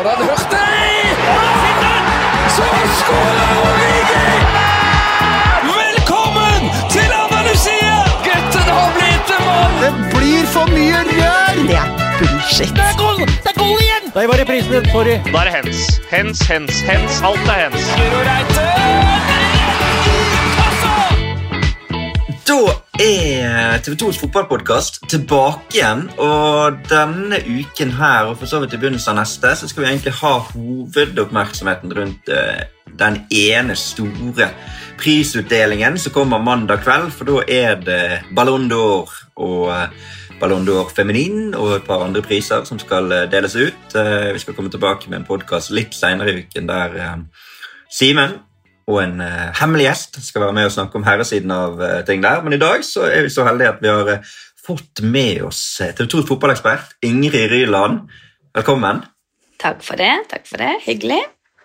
han hørte så skårer Origi! Velkommen til Andalusia! Gutten har blitt en mann! Det blir for mye rør! Det bullshit. Det er goal igjen! Der var reprisen, sorry. Da er det hens, alt er hens. Guro Reite! Da er TV2s fotballpodcast tilbake igjen, og denne uken her, og for så vidt I begynnelsen av neste, så skal vi egentlig ha hovedoppmerksomheten rundt den ene store prisutdelingen som kommer mandag kveld, for da er det Ballon d'Or og Ballon d'Or Feminin og et par andre priser som skal deles ut. Vi skal komme tilbake med en podcast litt senere I uken der Simen og en hemmelig gjest skal være med og snakke om herresiden av ting der. Men I dag så vi så heldige at vi har fått med oss TV2s fotballekspert, Ingrid Ryland. Velkommen. Takk for det. Hyggelig.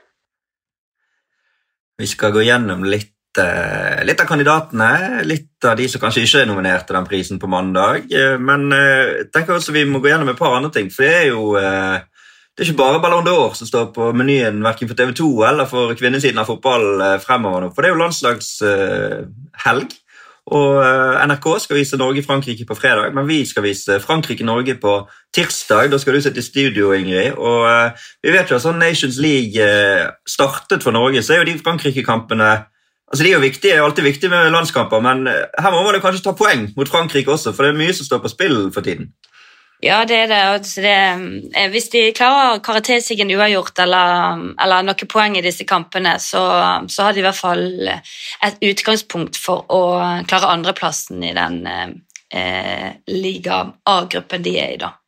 Vi skal gå gjennom litt av kandidatene, litt av de som kanskje ikke nominert til den prisen på mandag, men jeg tenker også vi må gå gjennom et par andre ting, for det jo... Det ikke bare Ballon d'Or som står på menyen hverken for TV2 eller for kvinnesiden av fotball fremover nå, for det jo landslagshelg, og NRK skal vise Norge-Frankrike på fredag, men vi skal vise Frankrike-Norge på tirsdag. Da skal du sitte I studio, Ingrid, og vi vet jo at sånn Nations League startet for Norge, så jo de Frankrike-kampene, altså de jo viktige, alltid viktige med landskamper, men her må man jo kanskje ta poeng mot Frankrike også, for det mye som står på spill for tiden. Ja, det det. Altså hvis de klarer karaktersigen uavgjort eller noen poeng I disse kampene, så har de I hvert fall et utgangspunkt for å klare andreplassen I den Liga A-gruppen de I da.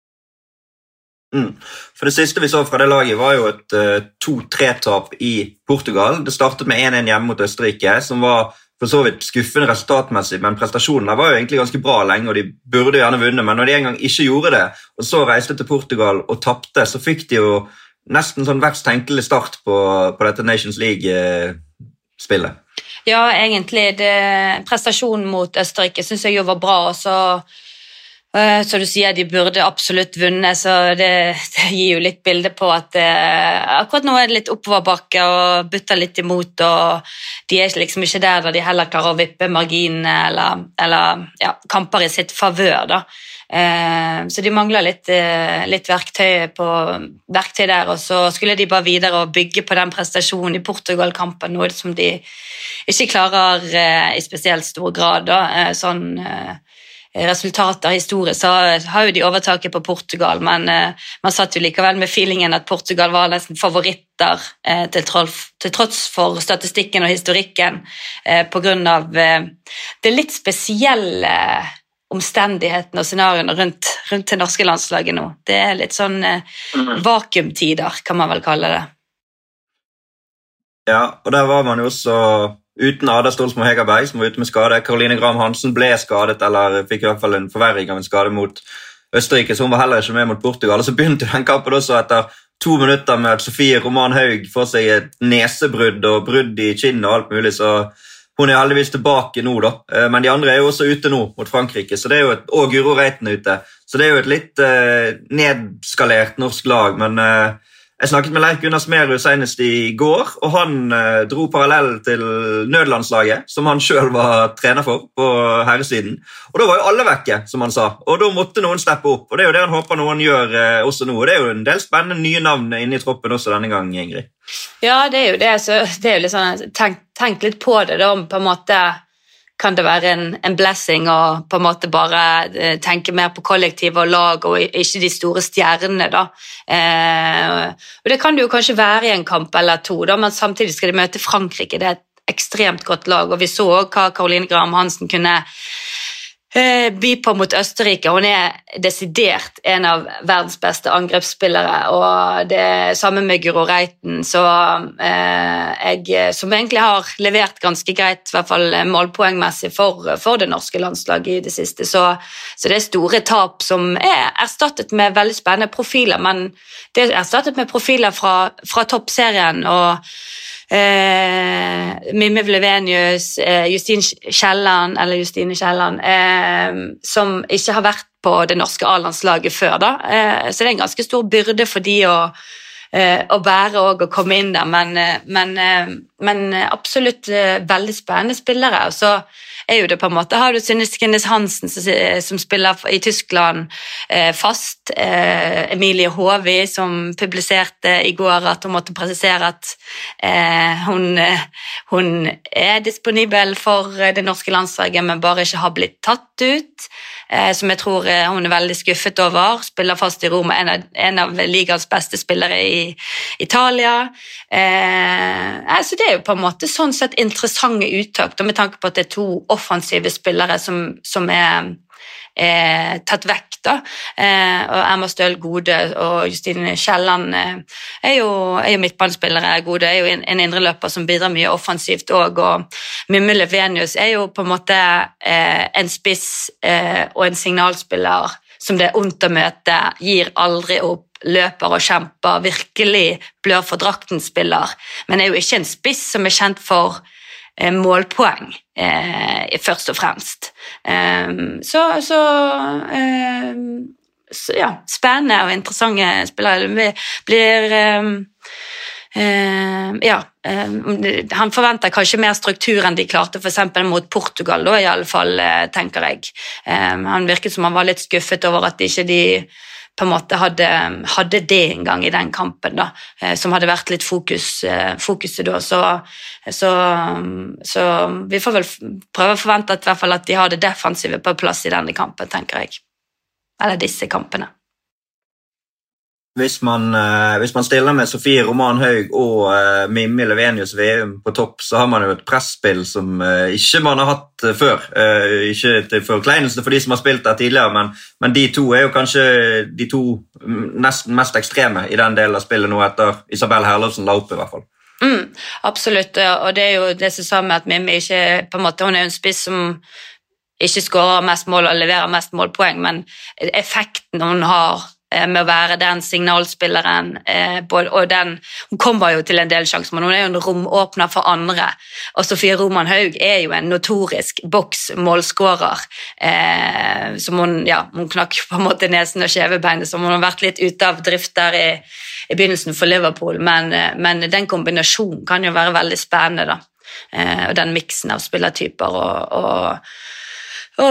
For det siste vi så fra det laget var jo et 2-3-tap I Portugal. Det startet med 1-1 hjemme mot Østerrike, som var for så vidt skuffende resultatmessig, men prestasjonene var jo egentlig ganske bra lenge, og de burde gjerne vunne, men når de en gang ikke gjorde det, og så reiste til Portugal og tappte, så fikk de jo nesten sånn verst tenkelig start på dette Nations League-spillet. Ja, egentlig. Prestasjonen mot Østerrike synes jeg jo var bra, og så du sier de burde absolutt vunne, så det gir jo litt bilde på at akkurat nå det litt oppoverbakke og butter litt imot, og de liksom ikke der de heller klarer å vippe marginene eller kamper I sitt favør da. Så de mangler litt verktøy der, og så skulle de bare videre og bygge på den prestasjonen I Portugal-kampen, noe som de ikke klarer I spesielt stor grad da, resultater historisk, så har jo de overtaket på Portugal, men man satt jo likevel med feelingen at Portugal var nesten favoritter til tross for statistikken og historikken på grunn av det litt spesielle omstendighetene og scenarioene rundt det norske landslaget nå. Det litt sånn vakuumtider, kan man vel kalle det. Ja, og der var man jo også uten Ada Stolsmo Hegerberg, som var ute med skade. Caroline Graham Hansen ble skadet, eller fikk I hvert fall en forverring av en skade mot Østerrike, så hun var heller ikke med mot Portugal. Og så begynte den kampen også etter 2 minutter med at Sofie Roman Haug får seg et nesebrudd og brudd I kinn og alt mulig, så hun heldigvis tilbake nå da. Men de andre jo også ute nå mot Frankrike, så det jo og Guro Reiten ute. Så det jo et litt nedskalert norsk lag, men... Jeg snakket med Leif Gunnar Smerud senest I går, og han dro parallell til nødlandslaget, som han selv var trener for på herresiden. Og da var jo alle vekke, som han sa, og da måtte noen steppe opp, og det jo det han håper noen gjør også nå. Og det jo en del spennende nye navn inne I troppen også denne gang, Ingrid. Ja, det jo det, så det jo litt sånn, tenk litt på det da, på en måte... kan det være en blessing å på en måte bare tenke mer på kollektiv og lag og ikke de store stjernene da. Og det kan det jo kanskje være I en kamp eller to da, men samtidig skal de møte Frankrike, det et ekstremt godt lag, og vi så hva Caroline Graham Hansen kunne by på mot Østerrike. Hun desidert en av verdens beste angrepsspillere, og det samme med Guro Reiten, så som egentlig har levert ganske greit, I hvert fall målpoengmessig for det norske landslaget I det siste, så det store tap som erstattet med veldig spennende profiler, men det erstattet med profiler fra toppserien, og Mimmi Vlevenius, Justine Kielland, som ikke har vært på det norske A-landslaget før da, så det en ganske stor byrde for de å å bære og å komme inn der, men absolutt veldig spennende spillere. Og så jo det på en måte, har du Synne Skinnes Hansen som spiller i Tyskland fast, Emilie Håvi som publiserte i går at hun måtte presisere at hun disponibel for det norske landslaget, men bare ikke har blitt tatt ut, som jeg tror hun veldig skuffet over, spiller fast i Roma, en av ligas beste spillere i Italia. Så det jo på en måte sånn sett interessante uttak, med tanke på at det 2 offensive spillere som tatt vekk da, og Emma Støl Gode og Justine Kjelland jo midtbanespillere. Gode jo en indreløper som bidrar mye offensivt og Mimmi Levenius jo på en måte en spiss og en signalspiller som det ondt å møte, gir aldri opp, løper og kjemper, virkelig blør for drakten spiller, men jo ikke en spiss som kjent for målpoeng først og fremst. Så ja, spennende og interessante spillere. Han forventer kanskje mer struktur enn de klarte for eksempel mot Portugal, da, i alle fall, tenker jeg. Han virket som han var litt skuffet over at ikke de på en måte hadde det en gang i den kampen da, som hadde vært litt fokuset da, så vi får vel prøve å forvente at, i hvert fall at de har det defensive på plass i denne kampen, tenker jeg. Eller disse kampene. Hvis man stiller med Sofie Roman Haug og Mimmi Levenius VM på topp, så har man jo et pressspill som ikke man har hatt før. Ikke til forkleinelse for de som har spilt der tidligere, men de 2 jo kanskje de 2 nesten mest ekstreme i den delen av spillet nå etter Isabel Herlovsen la opp i hvert fall. Absolutt, og det jo det som sa med at Mimmi ikke, på en måte, hun jo en spiss som ikke skårer mest mål og leverer mest målpoeng, men effekten hun har med å være den signalspilleren, og hun kommer jo til en del sjanser, men hun jo en romåpner for andre, og Sofie Roman Haug jo en notorisk boksmålskårer, som hun knakk på en måte nesen og skjevebeinet, som hun har vært litt ute av drift der i begynnelsen for Liverpool, men den kombinasjonen kan jo være veldig spennende da, og den miksen av spillertyper og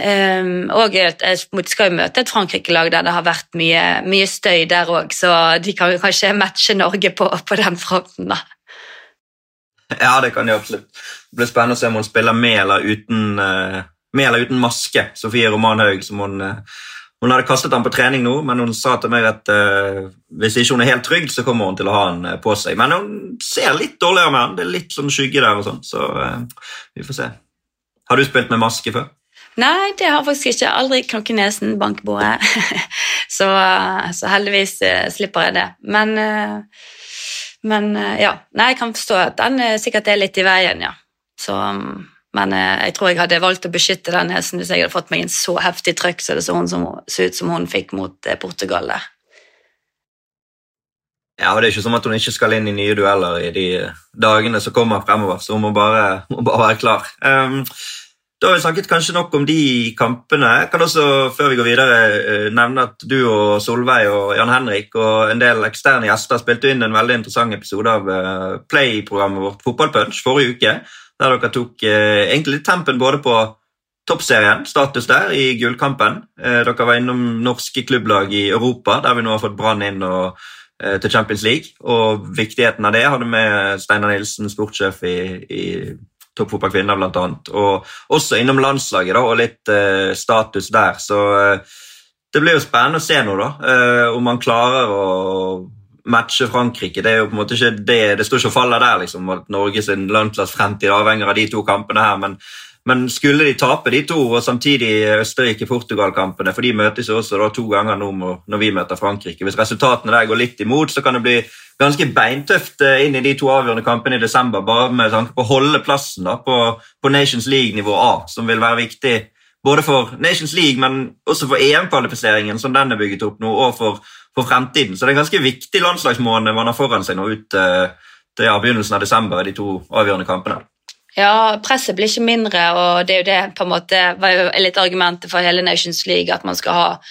skal jo møte et Frankrike-lag der det har vært mye støy der også, så de kan jo kanskje matche Norge på den fronten da. Ja, det kan de absolutt. Det blir spennende å se om hun spiller med eller uten maske, Sofie Roman Haug, som hun hadde kastet han på trening nå, men hun sa til meg at hvis ikke hun helt trygg, så kommer hun til å ha han på seg. Men hun ser litt dårligere med han, det litt sånn skygge der og sånn, så vi får se. Har du spilt med maske før? Nei, det har faktisk ikke. Aldri knokket nesen, bankbordet. så heldigvis slipper jeg det. Men ja, nei, jeg kan forstå at den sikkert litt i veien, ja. Så, men jeg tror jeg hadde valgt å beskytte den nesen hvis jeg hadde fått meg en så heftig trøkk så det så ut som hun fikk mot Portugal der. Ja, og det ikke som at hun ikke skal inn i nye dueller i de dagene som kommer fremover, så hun må bare være klar. Da har vi snakket kanskje nok om de kampene. Jeg kan også, før vi går videre, nevne at du og Solveig og Jan Henrik og en del eksterne gjester spilte inn en veldig interessant episode av Play-programmet vårt Fotballpunch forrige uke, der dere tok egentlig litt tempen både på toppserien, status der i gullkampen. Dere var innom norske klubblag i Europa, der vi nå har fått Brann inn til Champions League, og viktigheten av det hadde med Steinar Nilsen, sportssjef i toppfotballkvinner blant annet, og også innom landslaget da, og litt status der, så det blir jo spennende å se nå da, om man klarer å matche Frankrike. Det jo på en måte ikke det står ikke og faller der liksom, at Norges landslagsfremtid avhenger av de 2 kampene her, men skulle de tape de 2, og samtidig Østerrike-Portugal-kampene, for de møtes jo også da 2 ganger nå når vi møter Frankrike. Hvis resultatene der går litt imot, så kan det bli ganske beintøft inn i de 2 avgjørende kampene i desember, bare med tanke på å holde plassen da, på Nations League-nivå A, som vil være viktig både for Nations League, men også for EM-kvalifiseringen, som den bygget opp nå, og for fremtiden. Så det en ganske viktig landslagsmåned man har foran seg nå ut til begynnelsen av desember i de 2 avgjørende kampene. Ja, presset blir ikke mindre, og det jo det på en måte var jo litt argumentet for hele Nations League, at man skal ha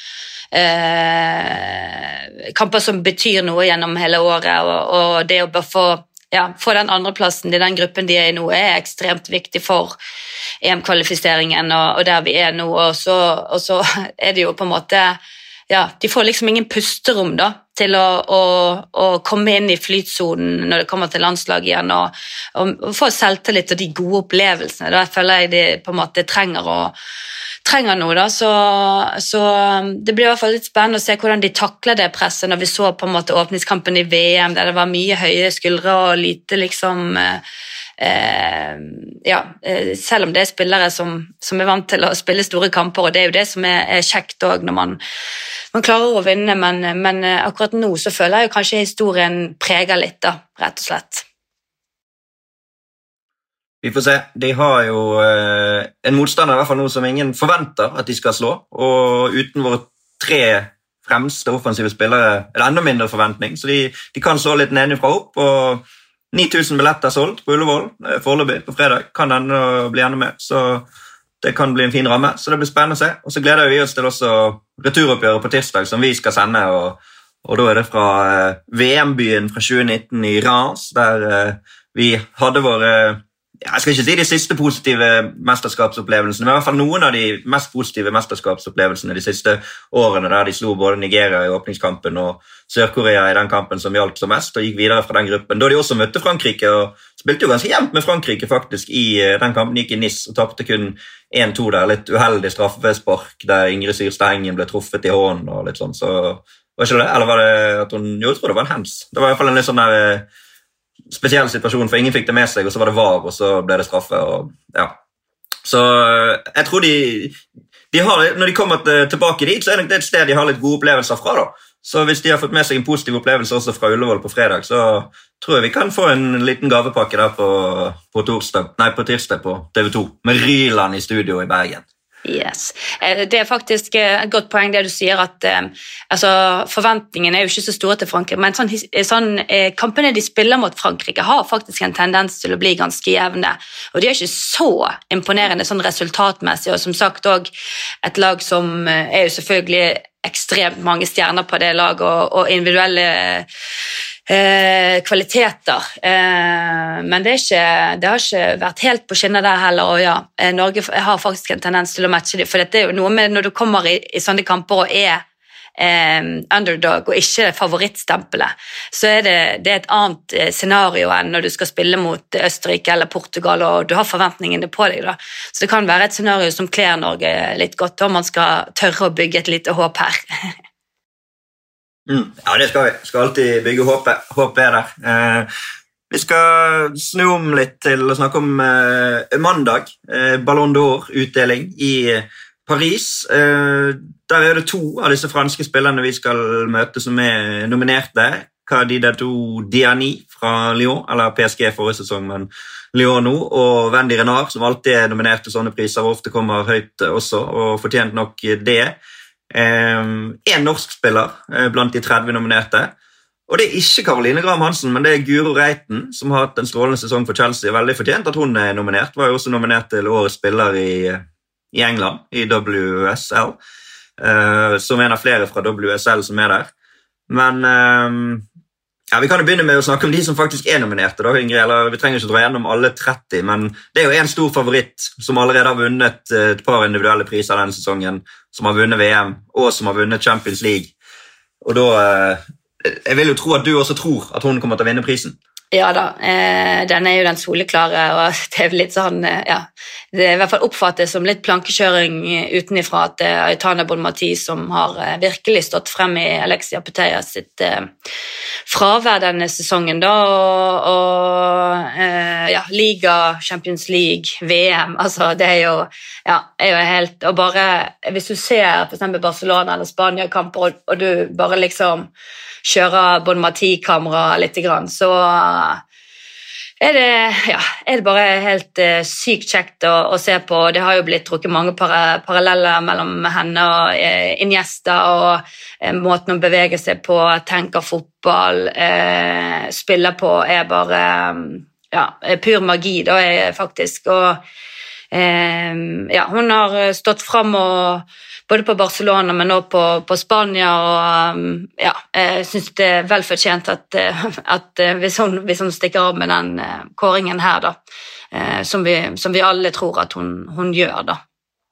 kamper som betyr noe gjennom hele året, og det å bare få den andreplassen i den gruppen de er i nå, er ekstremt viktig for EM-kvalifiseringen og der vi er nå, og så er det jo på en måte, de får liksom ingen pusterom da, til å komme inn i flytsonen når det kommer til landslag igjen, og få selvtillit og de gode opplevelsene. Da føler jeg de på en måte trenger noe da, så det blir i hvert fall litt spennende å se hvordan de takler det presset når vi så på en måte åpningskampen i VM, der det var mye høye skuldre og lite liksom, selv om det er spillere som er vant til å spille store kamper, og det er jo det som er kjekt også når man klarer å vinne, men akkurat nå så føler jeg jo kanskje historien preger litt da, rett og slett. Vi får se. De har jo en motstander i hvert fall nå som ingen forventer at de skal slå, og uten våre 3 fremste offensive spillere er det enda mindre forventning, så de kan slå litt nedenfra opp, og 9000 billetter solgt på Ullevål foreløpig på fredag, kan enda bli enda mer, så det kan bli en fin ramme, så det blir spennende å se. Og så gleder vi oss til også returoppgjøret på tirsdag som vi skal sende, og da er det fra VM-byen fra 2019 i Reims, der vi hadde våre, jeg skal ikke si de siste positive mesterskapsopplevelsene, men i hvert fall noen av de mest positive mesterskapsopplevelsene de siste årene, der de slo både Nigeria i åpningskampen og Sør-Korea i den kampen som hjalp som mest, og gikk videre fra den gruppen. Da de også møtte Frankrike, og spilte jo ganske jevnt med Frankrike faktisk i den kampen, gikk i Nice og tappte kun 1-2 der, litt uheldig straffespark, der Ingrid Syrstad Engen ble truffet i hånden og litt sånn, så var ikke det? Eller var det at hun, jo, jeg tror det var en hands. Det var i hvert fall en litt sånn der spesiell situasjon, for ingen fikk det med seg, og så var det VAR, og så ble det straffe, og ja. Så jeg tror de har, når de kommer tilbake dit, så er det et sted de har litt gode opplevelser fra da. Så hvis de har fått med seg en positiv opplevelse også fra Ullevål på fredag, så tror jeg vi kan få en liten gavepakke der på tirsdag på TV2, med Ryland i studio i Bergen. Yes. Det er faktisk et godt poeng det du sier at forventningene er jo ikke så store til Frankrike, men kampene de spiller mot Frankrike har faktisk en tendens til å bli ganske jevne, og de er ikke så imponerende sånn resultatmessig, og som sagt også et lag som er jo selvfølgelig ekstremt mange stjerner på det laget og individuelle kvaliteter, men det har ikke vært helt på skinner der heller, og Norge har faktisk en tendens til å matche det, for det er jo noe med når du kommer i sånne kamper og er underdog og ikke favorittstempelet, så er det et annet scenario enn når du skal spille mot Østerrike eller Portugal, og du har forventningene på deg da. Så det kan være et scenario som kler Norge litt godt, og man skal tørre å bygge et lite håp her. Ja, det skal vi. Skal alltid bygge håp er der. Vi skal snu om litt til å snakke om mandag, Ballon d'Or-utdeling i Paris. Der er det 2 av disse franske spillerne vi skal møte som er nominerte. Kadidou Diani fra Lyon, eller PSG forrige sesong, men Lyon nå, og Wendy Renard, som alltid er nominert til sånne priser, og ofte kommer høyt også, og fortjent nok det. En norsk spiller blant de 30 nominerte, og det er ikke Caroline Graham Hansen, men det er Guro Reiten, som har hatt en strålende sesong for Chelsea. Veldig fortjent at hun er nominert, var jo også nominert til årets spiller i England, i WSL, som en av flere fra WSL som er der. Men vi kan jo begynne med å snakke om de som faktisk er nominerte da, Ingrid, eller vi trenger ikke dra gjennom alle 30, men det er jo en stor favoritt som allerede har vunnet et par individuelle priser denne sesongen, som har vunnet VM, og som har vunnet Champions League. Og da, jeg vil jo tro at du også tror at hun kommer til å vinne prisen. Ja da, den er jo den soleklare, og det er litt sånn, det er i hvert fall oppfattet som litt plankekjøring utenifra at det er Aitana Bonmati som har virkelig stått frem i Alexia Putellas sitt fravær denne sesongen da, og Liga, Champions League, VM, altså det er jo helt, og bare hvis du ser for eksempel Barcelona eller Spania-kamper, og du bare liksom kjører Bonmati-kamera litt grann, så er det bare helt sykt kjekt å se på. Det har jo blitt trukket mange paralleller mellom henne og Iniesta, og måten å bevege seg på, tenker fotball, spiller på, er bare pur magi da, faktisk, og ja, hun har stått frem både på Barcelona, men også på Spania, og ja, jeg synes det vel fortjent at hvis hun stikker av med den kåringen her da, som vi alle tror at hun gjør da.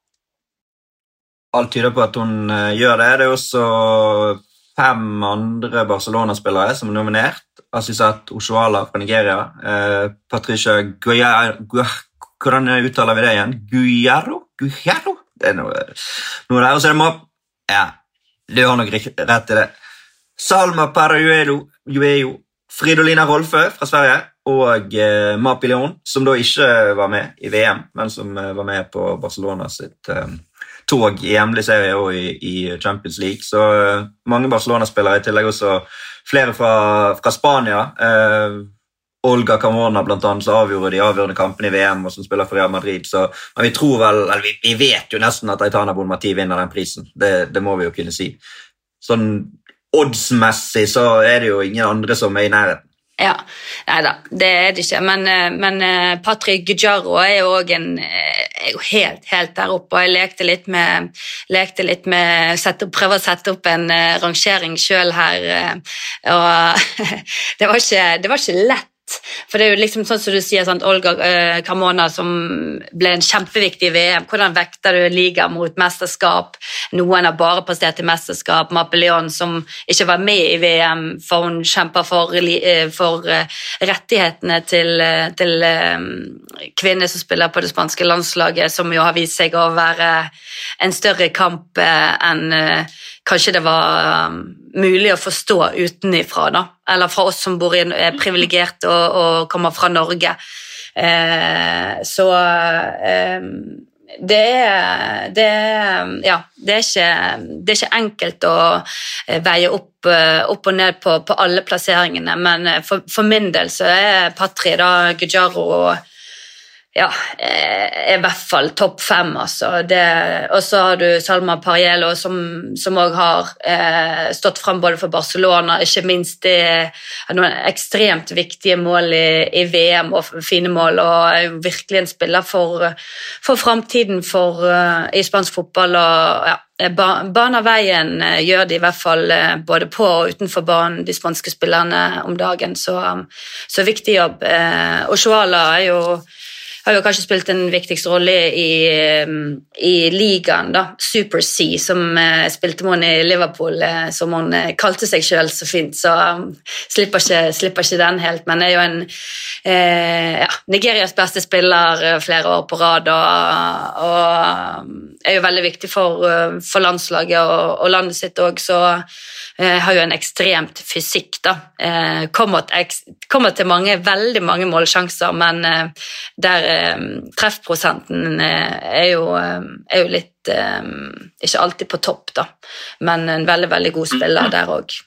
Alt tyder på at hun gjør det. Det også 5 andre Barcelona-spillere som nominert. Assisat Oshoala fra Nigeria, Patricia hvordan uttaler vi det igjen? Guijarro? Det noe der, og så det ja, du har nok rett i det. Salma Parajuelo, Fridolina Rolfö fra Sverige, og Mapi Leon, som da ikke var med i VM, men som var med på Barcelona sitt tog i hjemlig serie og i Champions League. Så mange Barcelona-spillere, i tillegg også flere fra Spania. Olga Carmona blant annet, så avgjorde de avgjørende kampene i VM, og som spiller for Real Madrid. Så, men vi tror vel, eller vi vet jo nesten at Aitana Bonmati vinner den prisen. Det må vi jo kunne si. Sånn oddsmessig så det jo ingen andre som i nærheten. Ja, neida, det det ikke, men Patrick Guijarro jo også jo helt der oppe, og jeg lekte litt med prøve å sette opp en rangering selv her, og det var ikke lett. For det jo liksom sånn som du sier, sant, Olga Carmona som ble en kjempeviktig i VM, hvordan vekter du liga mot mesterskap, noen har bare prestert i mesterskap, Mapeleon som ikke var med i VM, for hun kjemper for rettighetene til kvinner som spiller på det spanske landslaget, som jo har vist seg å være en større kamp enn kanskje det var mulig å forstå utenifra da, eller fra oss som bor privilegert og kommer fra Norge. Så det ikke enkelt å veie opp og ned på alle plasseringene, men for min del så Patri da, Guijarro ja, i hvert fall topp 5 altså. Og så har du Salma Parajuelo som også har stått frem både for Barcelona, ikke minst noen ekstremt viktige mål i VM og fine mål, og virkelig en spiller for fremtiden i spansk fotball, og ja, baner veien gjør de i hvert fall både på og utenfor banen, de spanske spillerne om dagen, så viktig jobb. Oshoala har jo kanskje spilt den viktigste rolle i ligaen da, Super C, som spilte med henne i Liverpool, som hun kalte seg selv så fint, så slipper ikke den helt, men jo en Nigerias beste spiller flere år på rad, og jo veldig viktig for landslaget og landet sitt også, så har jo en ekstremt fysikk da, kommer til veldig mange målsjanser, men der treffprosenten jo litt, ikke alltid på topp da, men en veldig, veldig god spiller der også.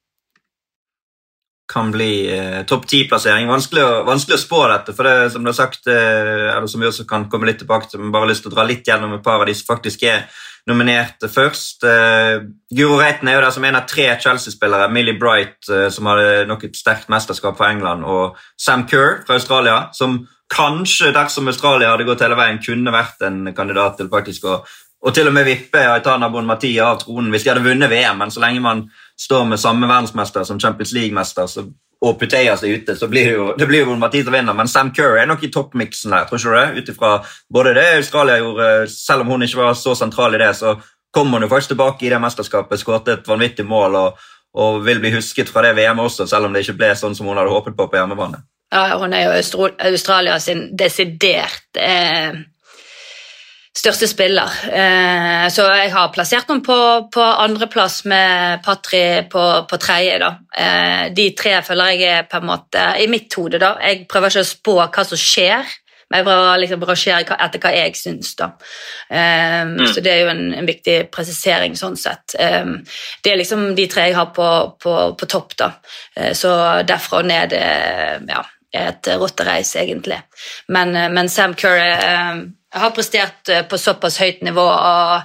Kan bli topp 10-plassering. Vanskelig å spå dette, for det som du har sagt, eller som vi også kan komme litt tilbake til, men bare lyst til å dra litt gjennom et par av de som faktisk nominerte først. Guro Reiten jo der som en av 3 Chelsea-spillere, Millie Bright, som hadde nok et sterkt mesterskap for England, og Sam Kerr fra Australia, som kanskje dersom Australia hadde gått hele veien kunne vært en kandidat til faktisk og til og med vippe Aitana Bonmati av tronen hvis de hadde vunnet VM, men så lenge man står med samme verdensmester som Champions League-mester og Puteia seg ute, så blir det blir jo Bonmati til å vinne, men Sam Kerr nok i toppmiksen der, tror ikke du det? Utifra både det Australia gjorde, selv om hun ikke var så sentral i det, så kom hun jo faktisk tilbake i det mesterskapet, skåret et vanvittig mål og vil bli husket fra det VM også, selv om det ikke ble sånn som hun hadde håpet på hjemmebane. Ja, hun jo Australia sin desidert største spiller. Så jeg har plassert noen på andre plass med Patri på tredje da. De 3 føler jeg på en måte i mitt hode da. Jeg prøver ikke å spå hva som skjer, men jeg prøver liksom å rangere etter hva jeg synes da. Så det jo en viktig presisering sånn sett. Det liksom de 3 jeg har på topp da. Så derfra og ned, ja, et rottereis egentlig. Men Sam Kerr har prestert på såpass høyt nivå, og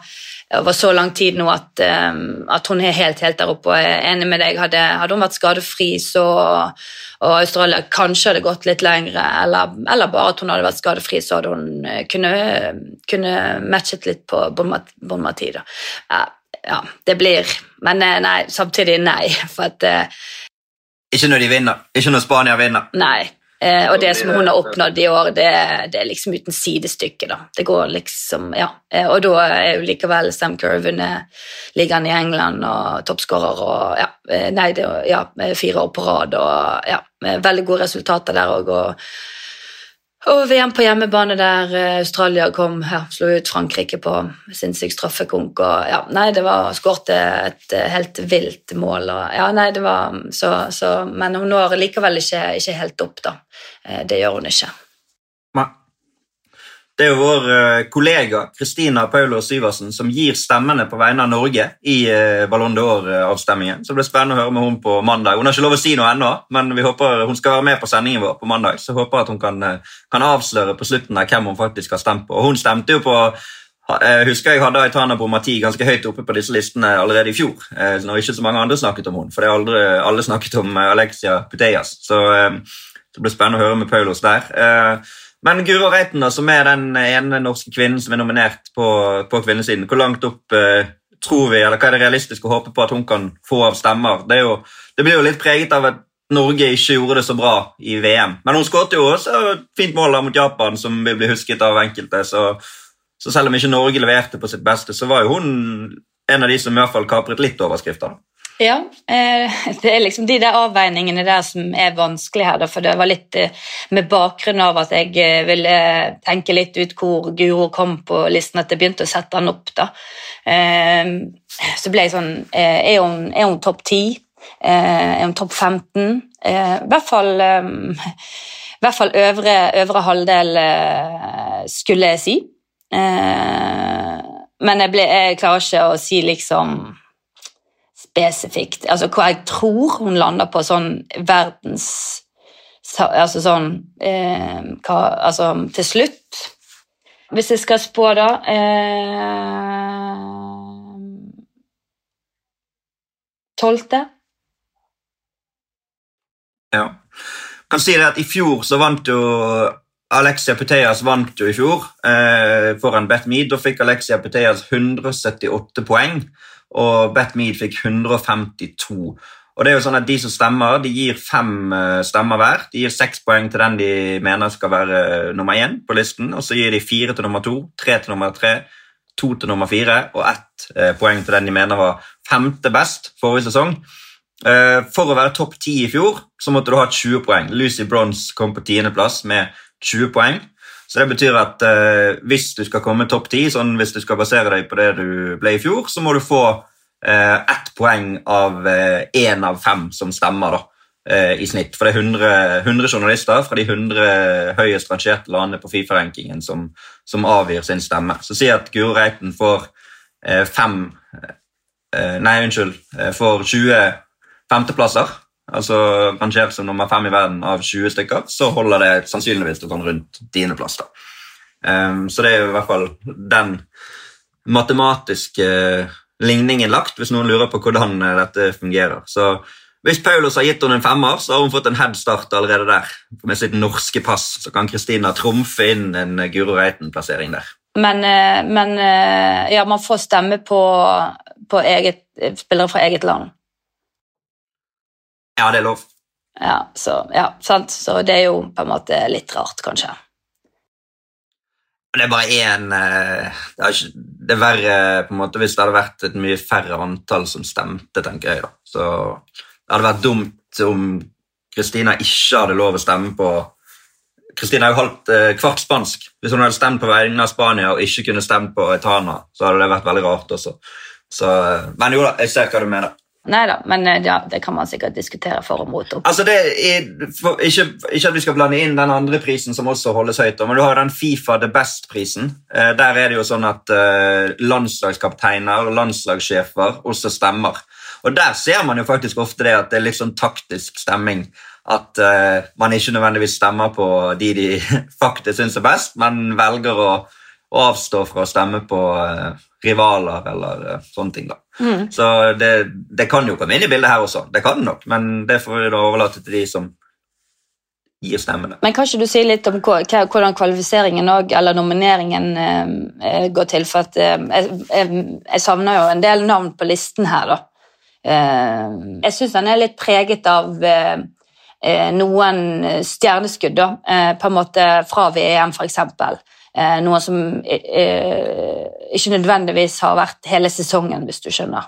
over så lang tid nå at hun er helt der oppe, og jeg er enig med deg. Hadde hun vært skadefri, og Australia kanskje hadde gått litt lengre, eller bare at hun hadde vært skadefri, så hadde hun kunne matchet litt på Bonmati da. Ja, det blir, men nei, samtidig nei, for at ikke når de vinner, ikke når Spania vinner. Nei, og det som hun har oppnådd i år, det er liksom uten sidestykke da. Det går liksom, ja. Og da er jo likevel Sam Kerr vunnet ligaen i England og toppskårer, og ja, nei, det er 4 år på rad, og ja, veldig gode resultater der også, og VM på hjemmebane der Australia slo ut Frankrike på sinnssykt straffekonk, og ja, nei, det var skåret et helt vilt mål, og ja, nei, det var så men hun når likevel ikke helt opp da, det gjør hun ikke. Det er jo vår kollega Kristina Paulo Syversen som gir stemmene på vegne av Norge i Ballon d'Or-avstemmingen, så det blir spennende å høre med hun på mandag. Hun har ikke lov å si noe ennå, men vi håper hun skal være med på sendingen vår på mandag, så håper at hun kan avsløre på slutten av hvem hun faktisk har stemt på. Og hun stemte jo på, husker jeg hadde Aitana Bonmati ganske høyt oppe på disse listene allerede i fjor, når ikke så mange andre snakket om hun, for det er aldri alle snakket om Alexia Putellas, så det blir spennende å høre med Paulos der. Men Guro Reiten, som er den ene norske kvinnen som er nominert på kvinnesiden, hvor langt opp tror vi, eller hva er det realistisk å håpe på at hun kan få av stemmer? Det blir jo litt preget av at Norge ikke gjorde det så bra i VM, men hun skåret jo også fint mål mot Japan som vil bli husket av enkelte, så selv om ikke Norge leverte på sitt beste, så var jo hun en av de som i hvert fall kapret litt overskrifter. Ja, det er liksom de der avveiningene der som er vanskelig her, for det var litt med bakgrunn av at jeg ville tenke litt ut hvor Guro kom på listen, at jeg begynte å sette den opp da. Så ble jeg sånn, er hun topp 10? Er hun topp 15? I hvert fall øvre halvdel skulle jeg si. Men jeg klarer ikke å si liksom spesifikt, altså hva jeg tror hun lander på sånn verdens, altså sånn, altså til slutt, hvis jeg skal spå da, 12. Ja, kan si det at i fjor så vant jo Alexia Putellas vant jo i fjor foran Beth Mead, da fikk Alexia Putellas 178 poeng, og Beth Mead fikk 152. Og det er jo sånn at de som stemmer, de gir 5 stemmer hver. De gir 6 poeng til den de mener skal være nummer 1 på listen, og så gir de 4 til nummer 2, 3 til nummer 3, 2 til nummer 4, og 1 poeng til den de mener var 5. best forrige sesong. For å være topp 10 i fjor, så måtte du ha 20 poeng. Lucy Bronze kom på 10. plass med 20 poeng. Så det betyr at hvis du skal komme topp 10, sånn hvis du skal basere deg på det du ble i fjor, så må du få 1 poeng av 1 av 5 som stemmer da, i snitt. For det er 100 journalister fra de 100 høyest rangerte landene på FIFA-rankingen som avgir sin stemme. Så si at Guro Reiten får 20 femteplasser, altså rangert som nummer 5 i verden av 20 stykker, så holder det sannsynligvis til sånn rundt 10. plass da. Så det er jo i hvert fall den matematiske ligningen lagt, hvis noen lurer på hvordan dette fungerer. Så hvis Paulos har gitt henne en 5, så har hun fått en headstart allerede der. Med sitt norske pass, så kan Kristina trumfe inn en Guro Reiten-plassering der. Men ja, man får stemme på spillere fra eget land. Ja, det er lov. Ja, sant. Så det er jo på en måte litt rart, kanskje. Det er bare det er verre på en måte hvis det hadde vært et mye færre antall som stemte, tenker jeg da. Så det hadde vært dumt om Kristina ikke hadde lov å stemme på. Kristina er jo halvt kvart spansk. Hvis hun hadde stemt på vegne av Spania og ikke kunne stemt på Aitana, så hadde det vært veldig rart også. Så, men jo da, jeg ser hva du mener. Neida, men ja, det kan man sikkert diskutere for og mot. Altså ikke at vi skal blande inn den andre prisen som også holdes høyt, men du har den FIFA The Best-prisen. Der er det jo sånn at landslagskapteiner og landslagssjefer også stemmer. Og der ser man jo faktisk ofte det at det er litt sånn taktisk stemming, at man ikke nødvendigvis stemmer på de faktisk synes er best, men velger å avstå fra å stemme på rivaler eller sånne ting da. Så det kan jo komme inn i bildet her også, det kan det nok, men det får vi da overlate til de som gir stemmene. Men kan ikke du si litt om hvordan kvalifiseringen eller nomineringen går til, for at jeg savner jo en del navn på listen her da. Jeg synes den litt preget av noen stjerneskudd da, på en måte fra VM for eksempel. Noe som ikke nødvendigvis har vært hele sesongen, hvis du skjønner.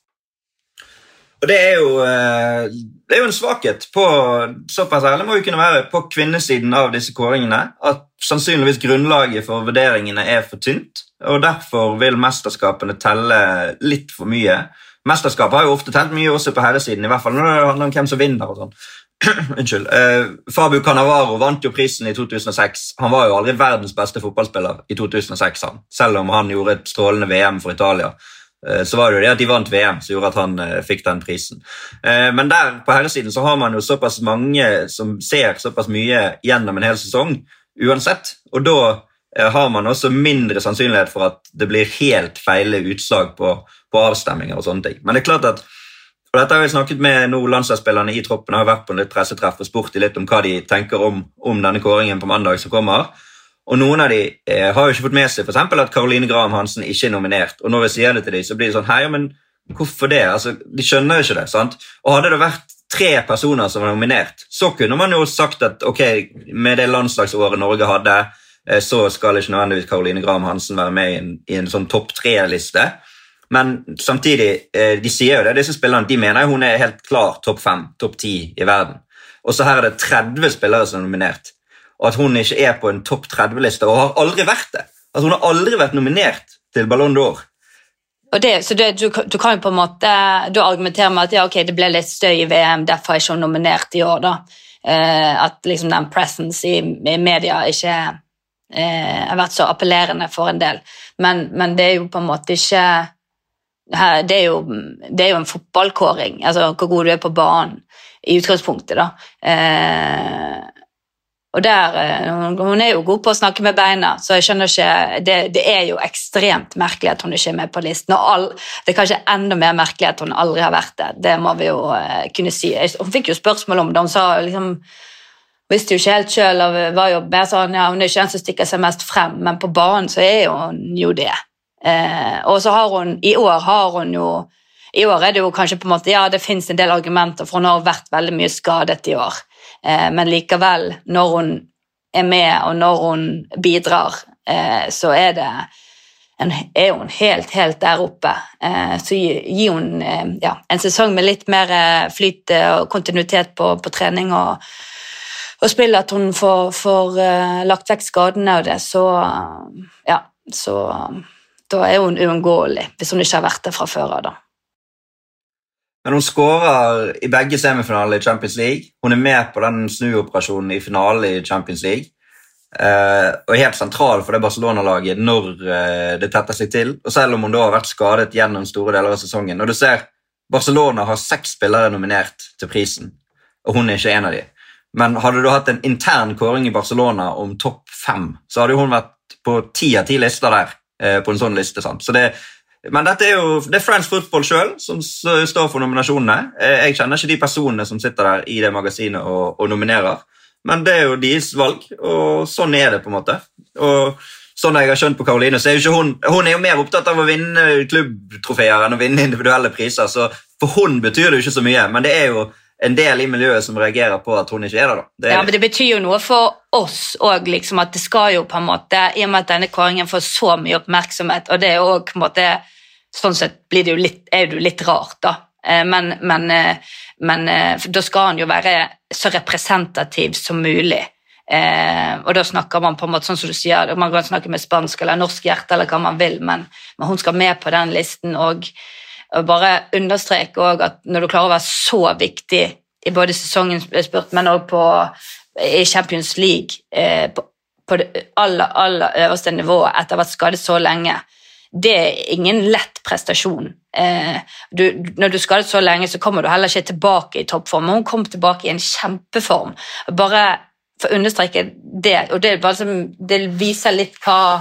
Og det er jo en svakhet på, såpass ærlig må vi kunne være, på kvinnesiden av disse kåringene, at sannsynligvis grunnlaget for vurderingene for tynt, og derfor vil mesterskapene telle litt for mye. Mesterskapet har jo ofte telt mye også på herresiden, i hvert fall når det handler om hvem som vinner og sånn. Unnskyld. Fabio Cannavaro vant jo prisen i 2006. Han var jo aldri verdens beste fotballspiller i 2006, selv om han gjorde et strålende VM for Italia. Så var det jo det at de vant VM som gjorde at han fikk den prisen. Men der på herresiden så har man jo såpass mange som ser såpass mye gjennom en hel sesong, uansett. Og da har man også mindre sannsynlighet for at det blir helt feile utslag på avstemminger og sånne ting. Men det er klart at og dette har vi snakket med nå landslagsspillerne i troppen, har vært på en litt pressetreff og spurt litt om hva de tenker om denne kåringen på mandag som kommer. Og noen av de har jo ikke fått med seg for eksempel at Caroline Graham Hansen ikke nominert. Og når vi sier det til dem, så blir det sånn, hei, men hvorfor det? Altså, de skjønner jo ikke det, sant? Og hadde det vært 3 personer som var nominert, så kunne man jo sagt at ok, med det landslagsåret Norge hadde, så skal ikke nødvendigvis Caroline Graham Hansen være med i en sånn topp 3-liste. Men samtidig, de sier jo det, disse spillerne, de mener hun helt klar topp 5, topp 10 i verden. Og så her det 30 spillere som nominert. Og at hun ikke på en topp 30-liste, og har aldri vært det. At hun har aldri vært nominert til Ballon d'Or. Og så du kan jo på en måte, du argumenterer med at ja, ok, det ble litt støy i VM, derfor ikke hun nominert i år da. At liksom den presence i media ikke har vært så appellerende for en del. Men det jo på en måte ikke... Det jo en fotballkåring, altså hvor god du på banen i utgangspunktet da. Og der, hun jo god på å snakke med beina, så jeg skjønner ikke, det jo ekstremt merkelig at hun ikke med på listen, og det kanskje enda mer merkelig at hun aldri har vært det må vi jo kunne si. Hun fikk jo spørsmål om det, hun sa liksom, visste jo ikke helt selv, og var jo mer sånn, ja, hun ikke en som stikker seg mest frem, men på banen så hun jo det. Og så har hun, i år det jo kanskje på en måte, ja, det finnes en del argumenter, for hun har vært veldig mye skadet i år, men likevel, når hun med, og når hun bidrar, så hun helt der oppe, så gir hun ja, en sesong med litt mer flyt og kontinuitet på trening, og spille at hun får lagt vekk skadene og det, så ja, så da hun uunngåelig, hvis hun ikke har vært der fra før av da. Men hun skårer i begge semifinaler i Champions League. Hun med på den snuoperasjonen i finalen i Champions League. Og helt sentral for det Barcelona-laget når det tetter seg til. Og selv om hun da har vært skadet gjennom store deler av sesongen. Og du ser, Barcelona har 6 spillere nominert til prisen, og hun ikke en av de. Men hadde du hatt en intern kåring i Barcelona om topp 5, så hadde hun vært på 10 av 10 lister der. På en sånn liste, sant? Så men dette jo, det France Football selv som står for nominasjonene. Jeg kjenner ikke de personene som sitter der i det magasinet og nominerer, men det jo deres valg, og sånn det på en måte. Og sånn jeg har skjønt på Caroline, så jo ikke hun jo mer opptatt av å vinne klubbtrofeer enn å vinne individuelle priser, så for hun betyr det jo ikke så mye, men det jo en del i miljøet som reagerer på at hun ikke der da. Ja, men det betyr jo noe for oss også, liksom, at det skal jo på en måte, i og med at denne kåringen får så mye oppmerksomhet, og det jo også på en måte, sånn sett blir det jo det jo litt rart da, men da skal han jo være så representativ som mulig, og da snakker man på en måte, sånn som du sier, man kan snakke med spansk eller norsk hjerte eller hva man vil, men hun skal med på den listen, og bare understreke også at når du klarer å være så viktig i både sesongens spurt, men også i Champions League på det aller øverste nivået etter å ha vært skadet så lenge, det ingen lett prestasjon. Når du skadet så lenge, så kommer du heller ikke tilbake i toppform, men hun kom tilbake i en kjempeform. Bare for å understreke det, og det, bare som, det viser litt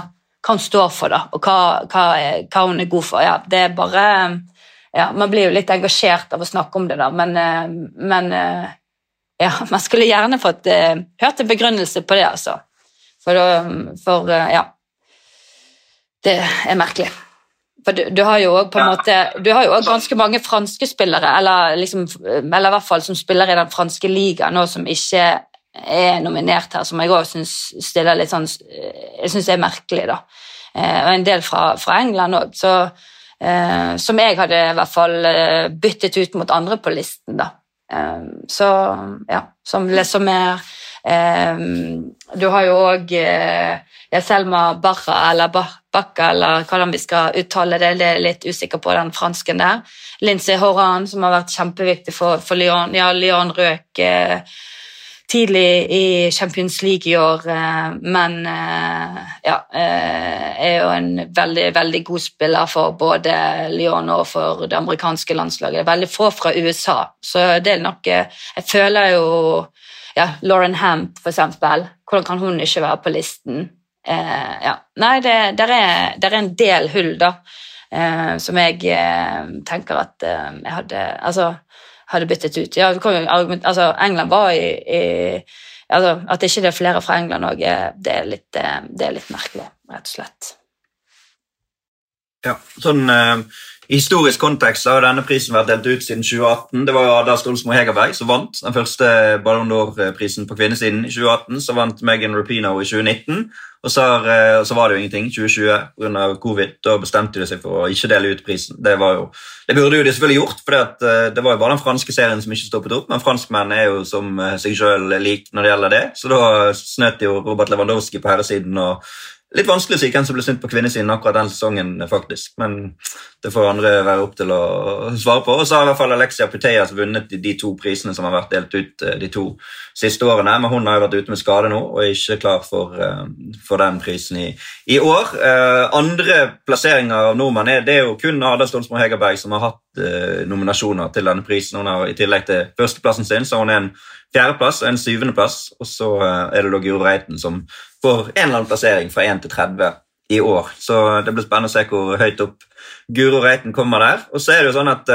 hun står for da, og hva hun god for. Ja, det bare, ja, man blir jo litt engasjert av å snakke om det da, men ja, man skulle gjerne fått hørt en begrunnelse på det, altså. For ja, det merkelig. For du har jo på en måte, du har jo ganske mange franske spillere, eller i hvert fall som spiller i den franske ligaen nå, som ikke nominert her, som jeg også synes stiller litt sånn, jeg synes det merkelig da. Og en del fra England også, som jeg hadde i hvert fall byttet ut mot andre på listen da. Så ja, som mer du har jo også Selma Barra eller Bacca eller hvordan vi skal uttale det, det litt usikker på den fransken der. Lindsay Horan som har vært kjempeviktig for Lyon. Ja, Lyon røk tidlig i Champions League i år, men ja, jo en veldig, veldig god spiller for både Lyon og for det amerikanske landslaget. Det veldig få fra USA, så det nok, jeg føler jo ja, Lauren Hamp for eksempel, hvordan kan hun ikke være på listen? Ja. Nei, det en del hull da, som jeg tenker at jeg hadde byttet ut. Ja, altså, England var altså, at ikke det flere fra England også, det litt merkelig, rett og slett. Ja, sånn i historisk kontekst har denne prisen vært delt ut siden 2018. Det var jo Ada Stolsmo Hegerberg som vant den første Ballon d'Or-prisen på kvinnesiden i 2018. Så vant Megan Rapinoe i 2019, og så var det jo ingenting 2020 på grunn av covid. Da bestemte de seg for å ikke dele ut prisen. Det burde jo de selvfølgelig gjort, for det var jo bare den franske serien som ikke stoppet opp, men franskmenn jo som seg selv lik når det gjelder det, så da snøt jo Robert Lewandowski på herresiden, og litt vanskelig å si hvem som ble snytt på kvinnesiden akkurat den sesongen faktisk, men det får andre være opp til å svare på. Og så har i hvert fall Alexia Putellas vunnet de 2 prisene som har vært delt ut de 2 siste årene, men hun har jo vært ute med skade nå, og ikke klar for den prisen i år. Andre plasseringer av nordmenn det jo kun Ada Stolsmo Hegerberg som har hatt nominasjoner til denne prisen. Hun har i tillegg til førsteplassen sin, så hun en 4. plass og en 7. plass, og så det da Guro Reiten som får en eller annen plassering fra 1 til 30 i år. Så det blir spennende å se hvor høyt opp Guro Reiten kommer der. Og så det jo sånn at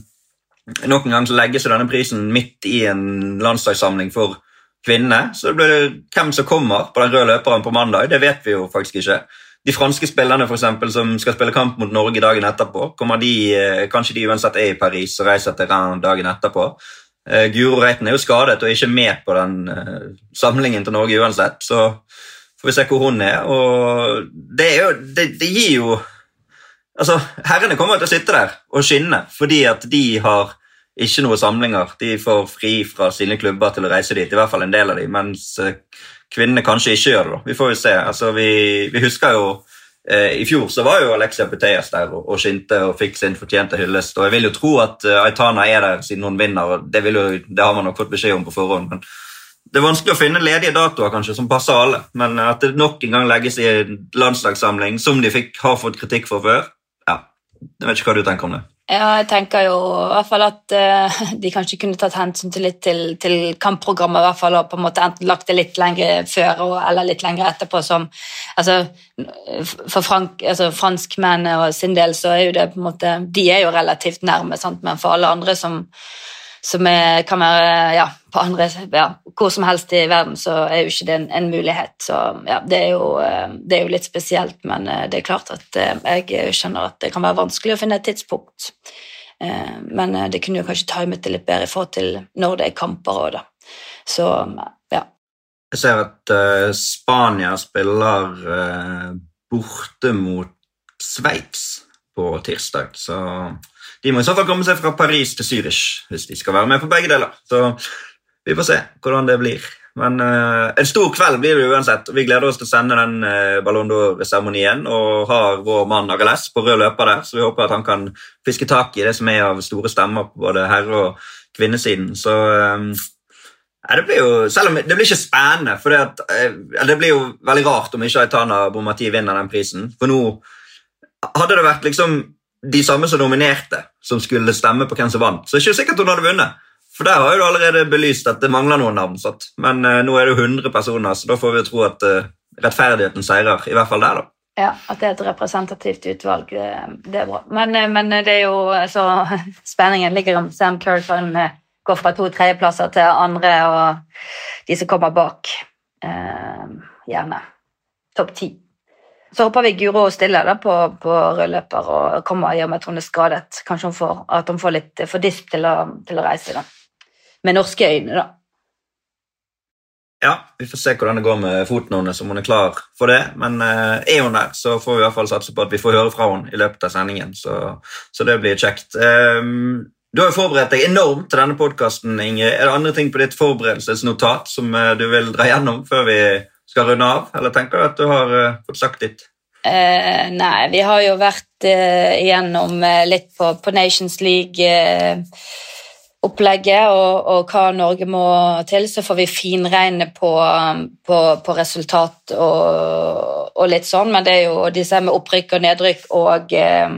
noen gang så legges denne prisen midt i en landslagssamling for kvinnene, så det blir hvem som kommer på den røde løperen på mandag, det vet vi jo faktisk ikke. De franske spillerne for eksempel, som skal spille kamp mot Norge dagen etterpå, kanskje de uansett i Paris og reiser til Rennes dagen etterpå. Guro Reiten jo skadet og ikke med på den samlingen til Norge uansett, så får vi se hvor hun og det gir jo altså, herrene kommer til å sitte der og skinne, fordi at de har ikke noen samlinger, de får fri fra sine klubber til å reise dit, i hvert fall en del av dem, mens kvinnene kanskje ikke gjør det da. Vi får jo se, altså vi husker jo i fjor så var jo Alexia Putellas der og skinte og fikk sin fortjente hyllest, og jeg vil jo tro at Aitana der siden hun vinner, og det har man nok fått beskjed om på forhånd, men det vanskelig å finne ledige datoer kanskje som passer alle, men at det nok en gang legges i en landslagssamling som de har fått kritikk for før, ja, jeg vet ikke hva du tenker om det. Ja, jeg tenker jo i hvert fall at de kanskje kunne tatt hensyn til kampprogrammet i hvert fall, og på en måte enten lagt det litt lengre før eller litt lengre etterpå som, altså, for franskmenn og sin del så jo det på en måte, de jo relativt nærme, sant? Men for alle andre som kan være, ja, på andre, ja, hvor som helst i verden, så jo ikke det en mulighet, så ja, det jo litt spesielt, men det klart at jeg skjønner at det kan være vanskelig å finne et tidspunkt, men det kunne jo kanskje timet det litt bedre i forhold til når det kamper også da, så ja. Jeg ser at Spania spiller borte mot Sveits på tirsdag, så de må i så fall komme seg fra Paris til Zürich hvis de skal være med på begge deler. Så vi får se hvordan det blir. Men en stor kveld blir det uansett. Vi gleder oss til å sende den Ballon d'Or-seremonien og har vår mann Areles på rød løper der, så vi håper at han kan fiske tak i det som av store stemmer på både herre- og kvinnesiden. Så det blir jo, selv om det blir ikke spennende, for det blir jo veldig rart om ikke Aitana Bonmati vinner den prisen. For nå hadde det vært liksom de samme som nominerte, som skulle stemme på hvem som vant. Så det ikke sikkert hun hadde vunnet. For der har jo allerede belyst at det mangler noen navn. Men nå det jo 100 personer, så da får vi jo tro at rettferdigheten seirer, i hvert fall der da. Ja, at det et representativt utvalg, det bra. Men det jo, altså, spenningen ligger om Sam Kerr kan gå fra 2 tredjeplasser til andre, og de som kommer bak, gjerne topp 10. Så håper vi Guro stiller da på rødløper og kommer i og med at hun skadet. Kanskje hun får litt for disp til å reise da. Med norske øyne da. Ja, vi får se hvordan det går med foten hennes, om hun klar for det. Men hun der, så får vi I hvert fall satse på at vi får høre fra henne I løpet av sendingen. Så det blir kjekt. Du har jo forberedt deg enormt til denne podcasten, Ingrid. Det andre ting på ditt forberedelsesnotat som du vil dra gjennom før vi skal runde av? Eller tenker du at du har fått sagt ditt? Nei, vi har jo vært igjennom litt på Nations League opplegget og hva Norge må til, så får vi finregne på resultat og litt sånn, men det jo disse med opprykk og nedrykk og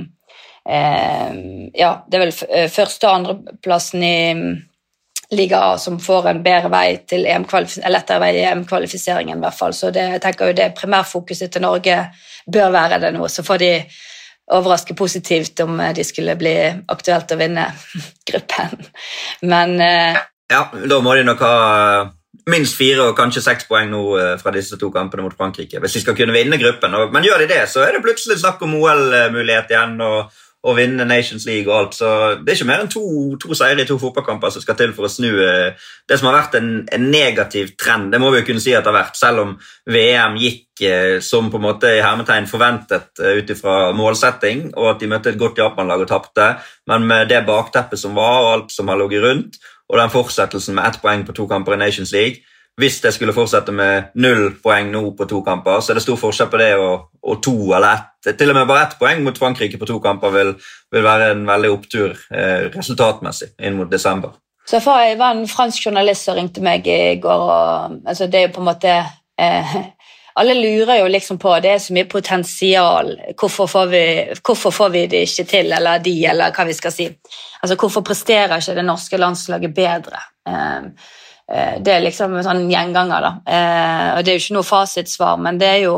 ja, det vel første og andre plassen I Liga A som får en bedre vei til lettere vei I EM-kvalifiseringen I hvert fall, så jeg tenker jo det primærfokuset til Norge bør være det nå, så får de overraske positivt om de skulle bli aktuelt å vinne gruppen. Men ja, da må de nok ha minst 4 og kanskje 6 poeng nå fra disse 2 kampene mot Frankrike, hvis de skal kunne vinne gruppen. Men gjør de det, så det plutselig snakk om OL-mulighet igjen og vinne Nations League og alt, så det ikke mer enn 2 seire I 2 fotballkamper som skal til for å snu det som har vært en negativ trend. Det må vi jo kunne si at det har vært, selv om VM gikk som på en måte I hermetegn forventet utifra målsetting, og at de møtte et godt Japan-lag og tappte, men med det bakteppet som var og alt som har ligget rundt, og den fortsettelsen med 1 poeng på 2 kamper I Nations League, hvis det skulle fortsette med 0 poeng nå på 2 kamper, så det stor forskjell på det og 2 eller 1. Til og med bare 1 poeng mot Frankrike på 2 kamper vil være en veldig opptur resultatmessig inn mot desember. Så var en fransk journalist som ringte meg I går, og altså, det jo på en måte alle lurer jo liksom på, det så mye potensial, hvorfor får vi det ikke til, eller hva vi skal si. Altså, hvorfor presterer ikke det norske landslaget bedre? Det liksom en sånn gjenganger da, og det jo ikke noe fasitsvar, men det jo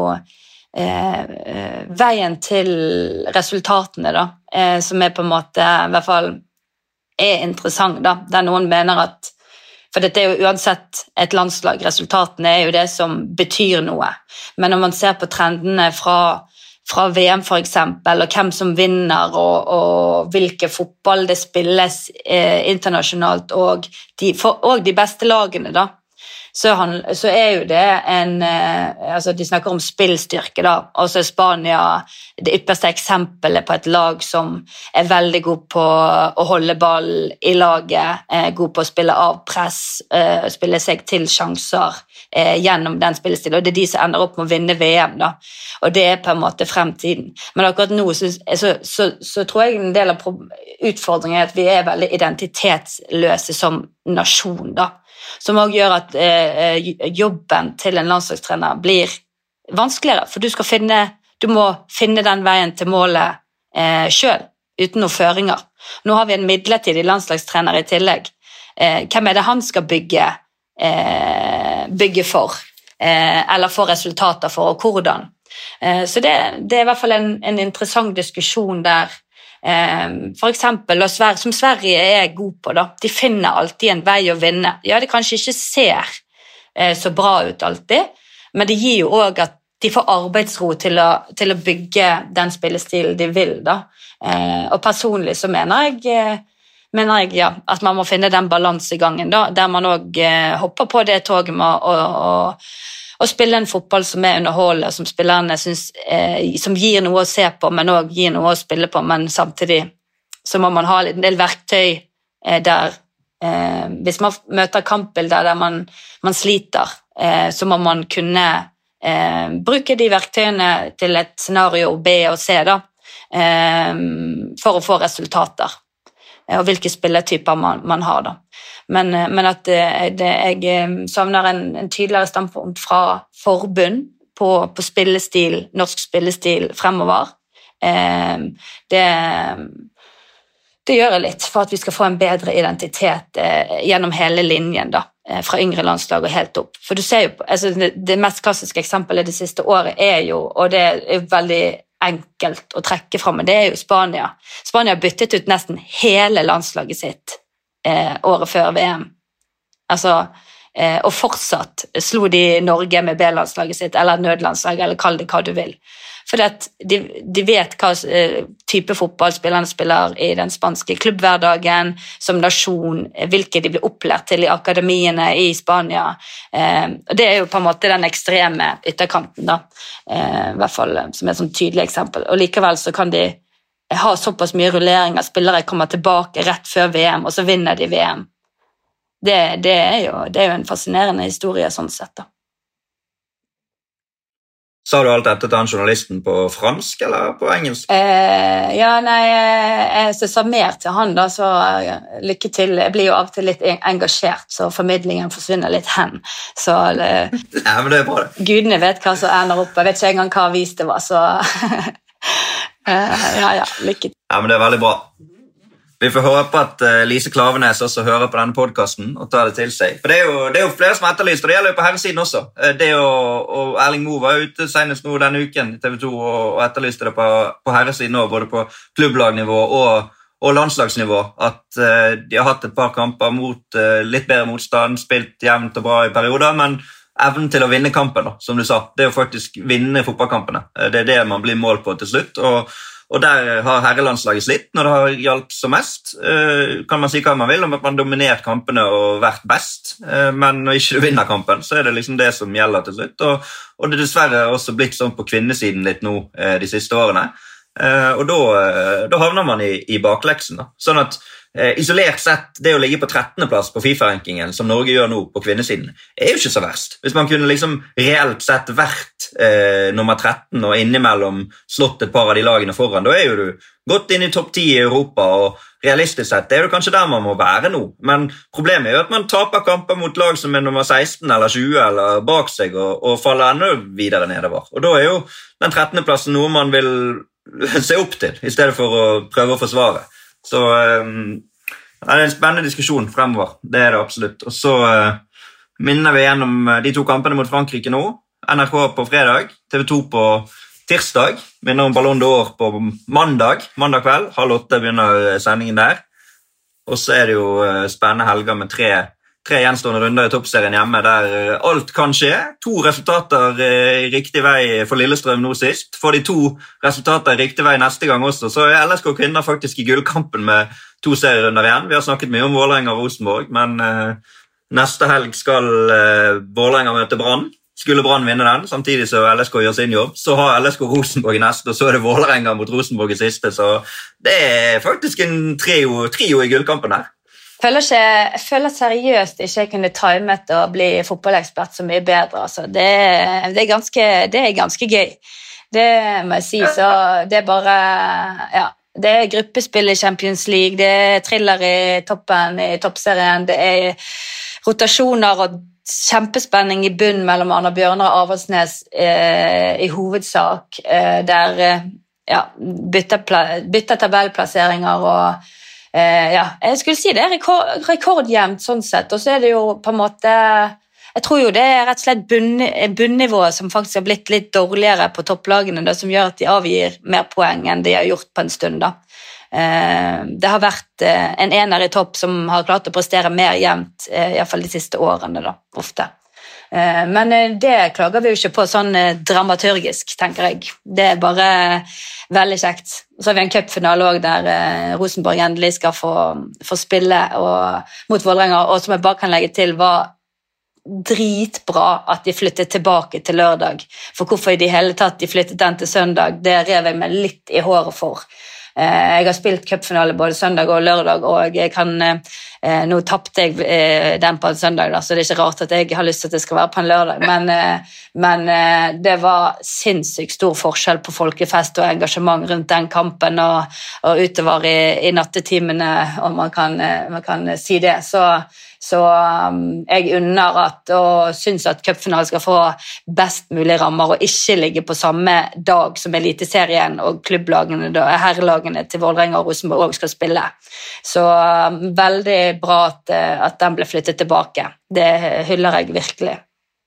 veien til resultatene da, som på en måte I hvert fall interessant da, der noen mener at, for dette jo uansett et landslag, resultatene jo det som betyr noe, men når man ser på trendene fra VM for eksempel, og hvem som vinner, og hvilke fotball det spilles internasjonalt, og de beste lagene da, så jo det altså de snakker om spillstyrke da, og så Spania det ypperste eksempelet på et lag som veldig god på å holde ball I laget, god på å spille av press, spille seg til sjanser gjennom den spillestilen, og det de som ender opp med å vinne VM da, og det på en måte fremtiden. Men akkurat nå så tror jeg en del av utfordringen at vi veldig identitetsløse som nasjon da, som også gjør at jobben til en landslagstrener blir vanskeligere, for du må finne den veien til målet selv, uten noen føringer. Nå har vi en midlertidig landslagstrener I tillegg. Hvem det han skal bygge for, eller få resultater for, og hvordan? Så det I hvert fall en interessant diskusjon der, for eksempel, som Sverige god på da, de finner alltid en vei å vinne. Ja, det kanskje ikke ser så bra ut alltid, men det gir jo også at de får arbeidsro til å bygge den spillestilen de vil da. Og personlig så mener jeg ja, at man må finne den balansegangen da, der man også hopper på det toget med å spille en fotball som underholdende, som spillerne synes, som gir noe å se på, men også gir noe å spille på, men samtidig så må man ha en del verktøy der, hvis man møter kampbilder der man sliter, så må man kunne bruke de verktøyene til et scenario B og C da, for å få resultater, og hvilke spilletyper man har da. Men at jeg savner en tydeligere standpunkt fra forbund på spillestil, norsk spillestil fremover. Det gjør jeg litt for at vi skal få en bedre identitet gjennom hele linjen da. fra yngre landslag og helt opp. For du ser jo, altså det mest klassiske eksempelet det siste året jo, og det jo veldig enkelt å trekke fra, men det jo Spania. Spania har byttet ut nesten hele landslaget sitt året før VM. Altså, og fortsatt slo de Norge med B-landslaget sitt, eller nødlandslaget, eller kall det hva du vil. For de vet hva type fotballspillerne spiller i den spanske klubbhverdagen, som nasjon, hvilke de blir opplært til i akademiene i Spania. Og det jo på en måte den ekstreme ytterkanten, da. I hvert fall som et sånn tydelig eksempel. Og likevel så kan de ha såpass mye rullering at spillere kommer tilbake rett før VM, og så vinner de VM. Det jo en fascinerende historie sånn sett, da. Sa du alt dette til han journalisten på fransk eller på engelsk? Ja, nei, jeg sa mer til han da, så lykke til. Jeg blir jo av og til litt engasjert, så formidlingen forsvinner litt hen. Så ja, men det bra det. Gudene vet hva som ender opp. Jeg vet ikke engang hva avis det var, så ja, lykke til. Ja, men det veldig bra. Vi får håpe at Lise Klaveness også hører på denne podcasten og tar det til seg. For det jo flere som etterlyst, og det gjelder jo på herresiden også. Det og Erling Moe var ute senest nå denne uken i TV 2 og etterlyste det på herresiden også, både på klubblagnivå og landslagsnivå, at de har hatt et par kamper mot litt bedre motstand, spilt jevnt og bra i perioder, men evnen til å vinne kampen, da, som du sa, det jo faktisk vinne fotballkampene. Det det man blir mål på til slutt, og der har herrelandslaget slitt når det har hjulpet som mest. Kan man si hva man vil om at man dominert kampene og vært best, men når ikke du vinner kampen, så det liksom det som gjelder til slutt. Og det dessverre også blitt sånn på kvinnesiden litt nå de siste årene. Og da havner man i bakleksen. Da. Sånn at isolert sett, det å ligge på 13. plass på FIFA-rankingen, som Norge gjør nå på kvinnesiden, jo ikke så verst. Hvis man kunne liksom reelt sett vært nummer 13 og innimellom slått et par av de lagene foran, da jo du gått inn i topp 10 i Europa, og realistisk sett, det jo kanskje der man må være nå. Men problemet jo at man taper kamper mot lag som nummer 16 eller 20 eller bak seg, og faller enda videre nedover. Og da jo den 13. plassen noe man vil se opp til, i stedet for å prøve å forsvare. Så det en spennende diskusjon fremover, det det absolutt. Og så minner vi gjennom de to kampene mot Frankrike nå. NRK på fredag, TV 2 på tirsdag, minner om Ballon d'Or på mandag kveld, 7:30 begynner sendingen der. Og så det jo spennende helger med tre gjenstående runder i toppserien hjemme, der alt kan skje. 2 resultater i riktig vei for Lillestrøm nå sist. Får de 2 resultater i riktig vei neste gang også, så LSK kvinner faktisk i gullkampen med 2 serierunder igjen. Vi har snakket mye om Vålerenga og Rosenborg, men neste helg skal Vålerenga møte Brann. Skulle Brann vinne den, samtidig så LSK gjør sin jobb. Så har LSK Rosenborg i neste, og så det Vålerenga mot Rosenborg i siste, så det faktisk en trio i gullkampen her. Jeg føler seriøst ikke jeg kunne timet å bli fotballekspert så mye bedre. Altså. Det ganske gøy. Det må jeg si. Så det bare ja, det gruppespill i Champions League, det thriller i toppen i toppserien, det rotasjoner og kjempespenning i bunn mellom Arne Bjørnar og Avaldsnes i hovedsak, der ja, bytter tabellplasseringer og ja, jeg skulle si det rekordjevnt sånn sett, og så det jo på en måte, jeg tror jo det rett og slett bunnivået som faktisk har blitt litt dårligere på topplagene, det som gjør at de avgir mer poeng enn de har gjort på en stund da. Det har vært en ener i topp som har klart å prestere mer jevnt, i hvert fall de siste årene da, ofte. Men det klager vi jo ikke på sånn dramaturgisk, tenker jeg. Det bare veldig kjekt. Så har vi en cupfinale også der Rosenborg endelig skal få spille mot Vålerenga, og som jeg bare kan legge til var dritbra at de flyttet tilbake til lørdag. For hvorfor i det hele tatt de flyttet den til søndag, det rev jeg meg litt i håret for. Jeg har spilt cupfinale både søndag og lørdag, og jeg kan, nå tappte jeg den på en søndag, da, så det ikke rart at jeg har lyst til at det skal være på en lørdag, men det var sinnssykt stor forskjell på folkefest og engasjement rundt den kampen, og utover i nattetimene, om man kan si det, så Så jeg unner og synes at cupfinalen skal få best mulig rammer og ikke ligge på samme dag som Eliteserien og klubblagene, herrelagene til Vålerenga og Rosenborg også skal spille. Så veldig bra at den ble flyttet tilbake. Det hyller jeg virkelig.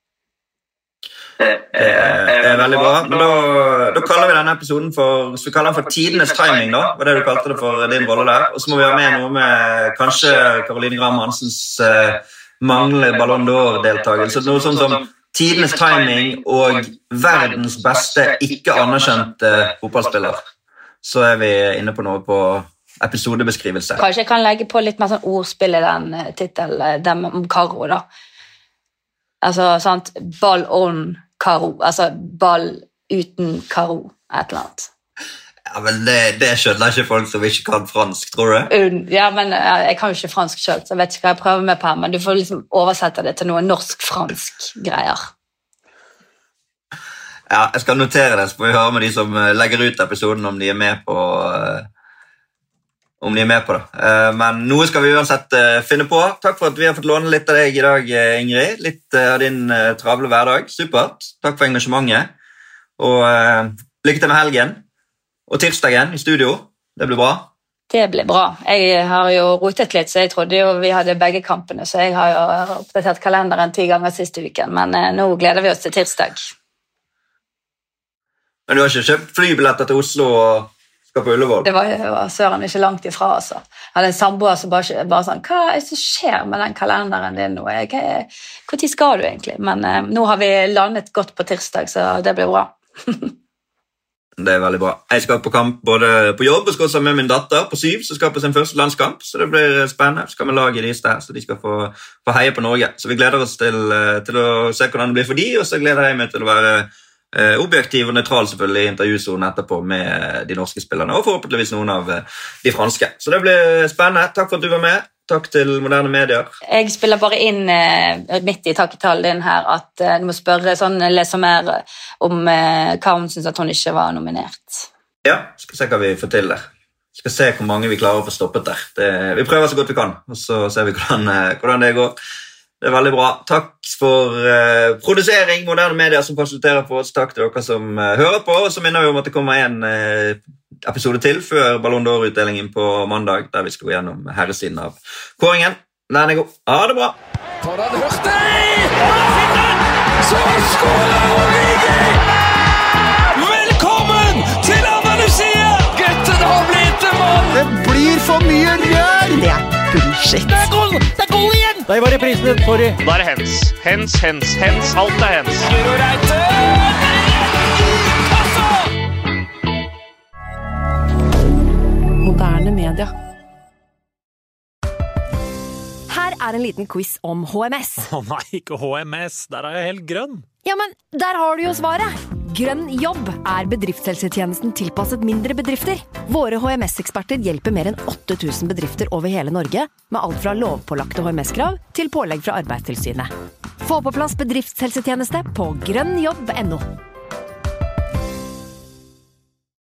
Det er veldig bra, men da kaller vi denne episoden for, så vi kaller den for tidenes timing da, var det du kalte det for din rolle der, og så må vi ha med noe med kanskje Caroline Graham Hansens manglende Ballon d'Or-deltagelse, noe sånn som tidenes timing og verdens beste ikke anerkjente fotballspiller. Så er vi inne på noe på episodebeskrivelse. Kanskje jeg kan legge på litt mer sånn ordspill i den titelen, den om Karo da. Altså, sant, ball on Karo, altså ball uten Karo, et eller annet. Ja, men det skjønner ikke folk som ikke kan fransk, tror du? Ja, men jeg kan jo ikke fransk selv, så jeg vet ikke hva jeg prøver med på her, men du får liksom oversette det til noe norsk-fransk greier. Ja, jeg skal notere det, så får vi høre med de som legger ut episoden om de er med på det. Men noe skal vi uansett finne på. Takk for at vi har fått låne litt av deg i dag, Ingrid. Litt av din travle hverdag. Supert. Takk for engasjementet. Og lykke til med helgen. Og tirsdagen i studio. Det blir bra. Det blir bra. Jeg har jo rotet litt, så jeg trodde jo vi hadde begge kampene, så jeg har jo oppdatert kalenderen 10 ganger siste uken, men nå gleder vi oss til tirsdag. Men du har ikke kjøpt flybilletter til Oslo og skal på Ullevål? Det var jo søren ikke langt ifra, altså. Jeg hadde en samboer som bare sånn, hva er det som skjer med den kalenderen din nå? Hvor tid skal du egentlig? Men nå har vi landet godt på tirsdag, så det blir bra. Det er veldig bra. Jeg skal på kamp både på jobb og skal også med min datter på 7, så skal på sin første landskamp, så det blir spennende. Så skal vi lage de der, så de skal få heie på Norge. Så vi gleder oss til å se hvordan det blir for de, og så gleder jeg meg til å være objektiv og neutral selvfølgelig i intervjusonen etterpå med de norske spillerne, og forhåpentligvis noen av de franske. Så det blir spennende. Takk for at du var med. Takk til Moderne Medier. Jeg spiller bare inn midt i takketalen din her at du må spørre lese mer om hva hun synes at hun ikke var nominert. Ja, skal se hva vi får til der. Skal se hvor mange vi klarer å få stoppet der. Vi prøver så godt vi kan, og så ser vi hvordan det går. Det er veldig bra. Takk for produsering, Moderne Medier som fasiliterer på oss. Takk til dere som hører på, og så minner vi om at det kommer en episode til før Ballon d'Or-utdelingen på mandag, der vi skal gå gjennom herresiden av kåringen. Den er god. Ha det bra! For den hørte så skåler Origi! Velkommen til Andalusia! Gutten har blitt en mann! Det blir for mye rør! Det er bullshit. Det er goal igjen! Der var reprisen, sorry. Da er det hens. Hens, hens, hens. Alt er hens. Giro Reite! Moderne media. Her er en liten quiz om HMS. Nei, ikke HMS, der er jeg helt grønn. Ja, men der har du jo svaret. Grønn jobb er bedriftshelsetjenesten tilpasset mindre bedrifter. Våre HMS-eksperter hjelper mer enn 8000 bedrifter over hele Norge, med alt fra lovpålagte HMS-krav til pålegg fra Arbeidstilsynet. Få på plass bedriftshelsetjeneste på grønnjobb.no.